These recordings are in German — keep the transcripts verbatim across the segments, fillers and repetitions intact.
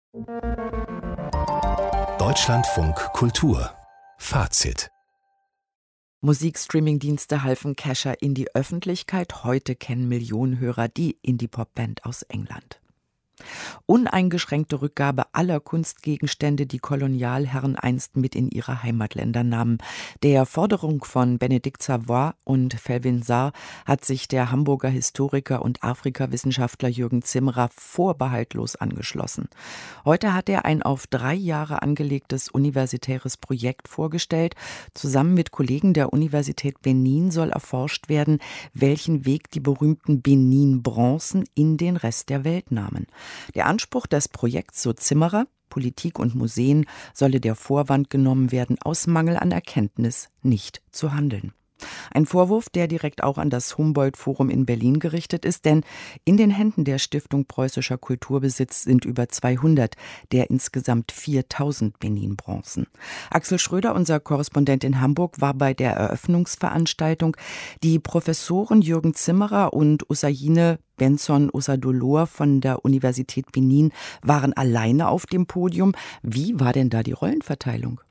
Deutschlandfunk Kultur Fazit. Musikstreaming-Dienste halfen Kesha in die Öffentlichkeit. Heute kennen Millionen Hörer die Indie-Pop-Band aus England. Uneingeschränkte Rückgabe aller Kunstgegenstände, die Kolonialherren einst mit in ihre Heimatländer nahmen. Der Forderung von Bénédicte Savoy und Felwine Sarr hat sich der Hamburger Historiker und Afrikawissenschaftler Jürgen Zimmerer vorbehaltlos angeschlossen. Heute hat er ein auf drei Jahre angelegtes universitäres Projekt vorgestellt. Zusammen mit Kollegen der Universität Benin soll erforscht werden, welchen Weg die berühmten Benin-Bronzen in den Rest der Welt nahmen. Der Anspruch des Projekts, so Zimmerer, Politik und Museen solle der Vorwand genommen werden, aus Mangel an Erkenntnis nicht zu handeln. Ein Vorwurf, der direkt auch an das Humboldt-Forum in Berlin gerichtet ist, denn in den Händen der Stiftung Preußischer Kulturbesitz sind über zweihundert der insgesamt viertausend Benin-Bronzen. Axel Schröder, unser Korrespondent in Hamburg, war bei der Eröffnungsveranstaltung. Die Professoren Jürgen Zimmerer und Ousayine Benson Osadolor von der Universität Benin waren alleine auf dem Podium. Wie war denn da die Rollenverteilung?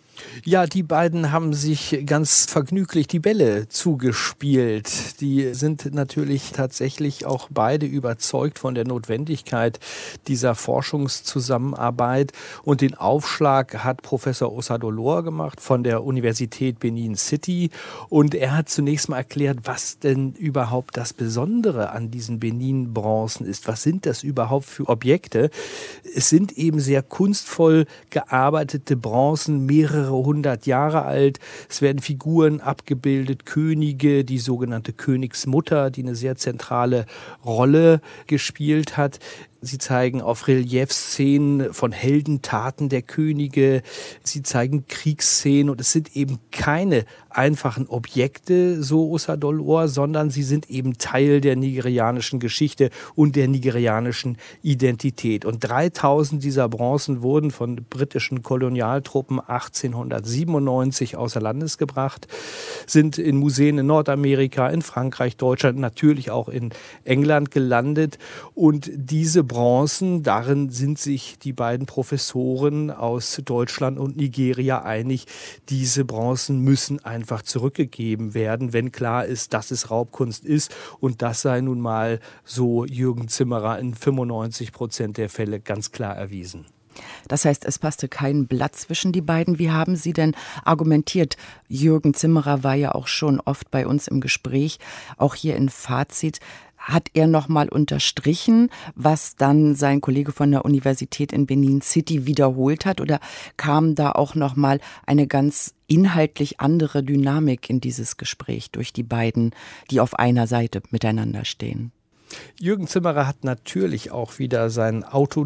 Ja, die beiden haben sich ganz vergnüglich die Bälle zugespielt. Die sind natürlich tatsächlich auch beide überzeugt von der Notwendigkeit dieser Forschungszusammenarbeit. Und den Aufschlag hat Professor Osadolor gemacht von der Universität Benin City. Und er hat zunächst mal erklärt, was denn überhaupt das Besondere an diesen Benin-Bronzen ist. Was sind das überhaupt für Objekte? Es sind eben sehr kunstvoll gearbeitete Bronzen, mehrere hundert Jahre alt. Es werden Figuren abgebildet, Könige, die sogenannte Königsmutter, die eine sehr zentrale Rolle gespielt hat. Sie zeigen auf Relief Szenen von Heldentaten der Könige. Sie zeigen Kriegsszenen und es sind eben keine einfachen Objekte, so Osadolor, sondern sie sind eben Teil der nigerianischen Geschichte und der nigerianischen Identität. Und dreitausend dieser Bronzen wurden von britischen Kolonialtruppen achtzehnhundertsiebenundneunzig außer Landes gebracht, sind in Museen in Nordamerika, in Frankreich, Deutschland, natürlich auch in England gelandet. Und diese Bronzen, darin sind sich die beiden Professoren aus Deutschland und Nigeria einig, diese Bronzen müssen einfach zurückgegeben werden, wenn klar ist, dass es Raubkunst ist. Und das sei nun mal, so Jürgen Zimmerer, in fünfundneunzig Prozent der Fälle ganz klar erwiesen. Das heißt, es passte kein Blatt zwischen die beiden. Wie haben Sie denn argumentiert? Jürgen Zimmerer war ja auch schon oft bei uns im Gespräch, auch hier in Fazit. Hat er nochmal unterstrichen, was dann sein Kollege von der Universität in Benin City wiederholt hat? Oder kam da auch nochmal eine ganz inhaltlich andere Dynamik in dieses Gespräch durch die beiden, die auf einer Seite miteinander stehen? Jürgen Zimmerer hat natürlich auch wieder sein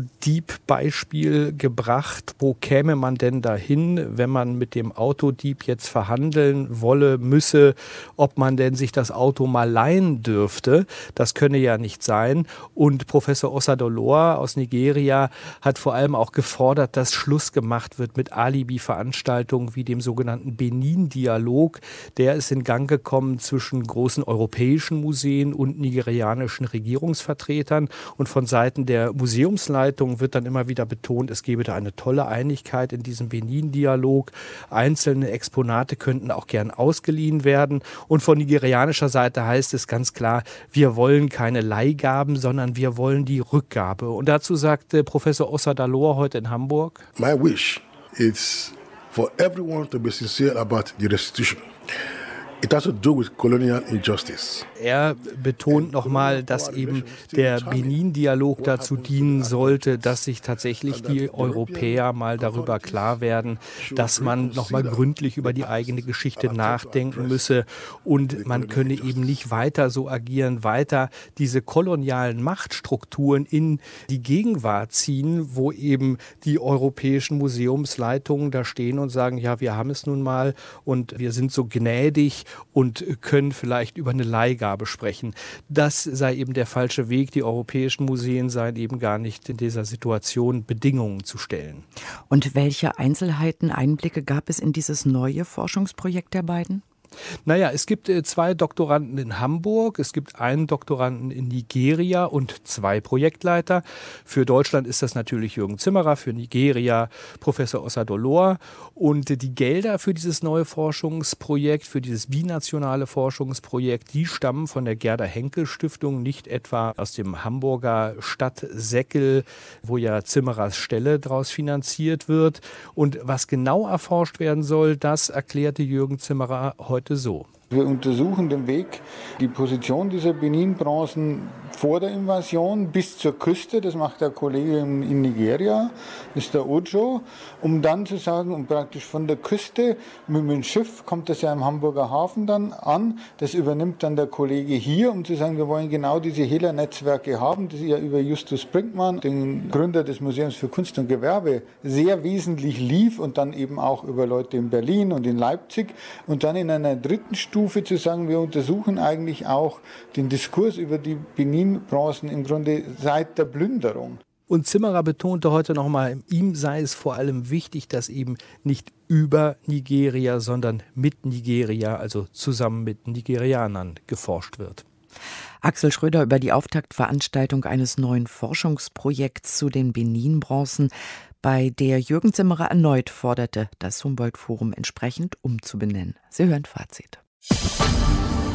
Autodieb-Beispiel gebracht. Wo käme man denn dahin, wenn man mit dem Autodieb jetzt verhandeln wolle, müsse, ob man denn sich das Auto mal leihen dürfte? Das könne ja nicht sein. Und Professor Osadolor aus Nigeria hat vor allem auch gefordert, dass Schluss gemacht wird mit Alibi-Veranstaltungen wie dem sogenannten Benin-Dialog. Der ist in Gang gekommen zwischen großen europäischen Museen und nigerianischen Regierungsvertretern, und von Seiten der Museumsleitung wird dann immer wieder betont, es gebe da eine tolle Einigkeit in diesem Benin-Dialog. Einzelne Exponate könnten auch gern ausgeliehen werden, und von nigerianischer Seite heißt es ganz klar, wir wollen keine Leihgaben, sondern wir wollen die Rückgabe. Und dazu sagte Professor Osadolor heute in Hamburg: My wish is for everyone to be sincere about the restitution. It has to do with colonial injustice. Er betont nochmal, dass eben der Benin-Dialog dazu dienen sollte, dass sich tatsächlich die Europäer mal darüber klar werden, dass man nochmal gründlich über die eigene Geschichte nachdenken müsse, und man könne eben nicht weiter so agieren, weiter diese kolonialen Machtstrukturen in die Gegenwart ziehen, wo eben die europäischen Museumsleitungen da stehen und sagen, ja, wir haben es nun mal und wir sind so gnädig und können vielleicht über eine Leihgabe sprechen. Das sei eben der falsche Weg. Die europäischen Museen seien eben gar nicht in dieser Situation, Bedingungen zu stellen. Und welche Einzelheiten, Einblicke gab es in dieses neue Forschungsprojekt der beiden? Naja, es gibt äh, zwei Doktoranden in Hamburg, es gibt einen Doktoranden in Nigeria und zwei Projektleiter. Für Deutschland ist das natürlich Jürgen Zimmerer, für Nigeria Professor Osadolor. Und äh, die Gelder für dieses neue Forschungsprojekt, für dieses binationale Forschungsprojekt, die stammen von der Gerda-Henkel-Stiftung, nicht etwa aus dem Hamburger Stadtsäckel, wo ja Zimmerers Stelle daraus finanziert wird. Und was genau erforscht werden soll, das erklärte Jürgen Zimmerer heute so. Wir untersuchen den Weg, die Position dieser Benin-Bronzen vor der Invasion bis zur Küste. Das macht der Kollege in Nigeria, das ist der Ojo, um dann zu sagen, um praktisch von der Küste mit dem Schiff kommt das ja im Hamburger Hafen dann an. Das übernimmt dann der Kollege hier, um zu sagen, wir wollen genau diese Hehler-Netzwerke haben, die ja über Justus Brinkmann, den Gründer des Museums für Kunst und Gewerbe, sehr wesentlich lief und dann eben auch über Leute in Berlin und in Leipzig und dann in einer dritten Stufe zu sagen, wir untersuchen eigentlich auch den Diskurs über die Benin-Bronzen im Grunde seit der Plünderung. Und Zimmerer betonte heute nochmal, ihm sei es vor allem wichtig, dass eben nicht über Nigeria, sondern mit Nigeria, also zusammen mit Nigerianern geforscht wird. Axel Schröder über die Auftaktveranstaltung eines neuen Forschungsprojekts zu den Benin-Bronzen, bei der Jürgen Zimmerer erneut forderte, das Humboldt-Forum entsprechend umzubenennen. Sie hören Fazit.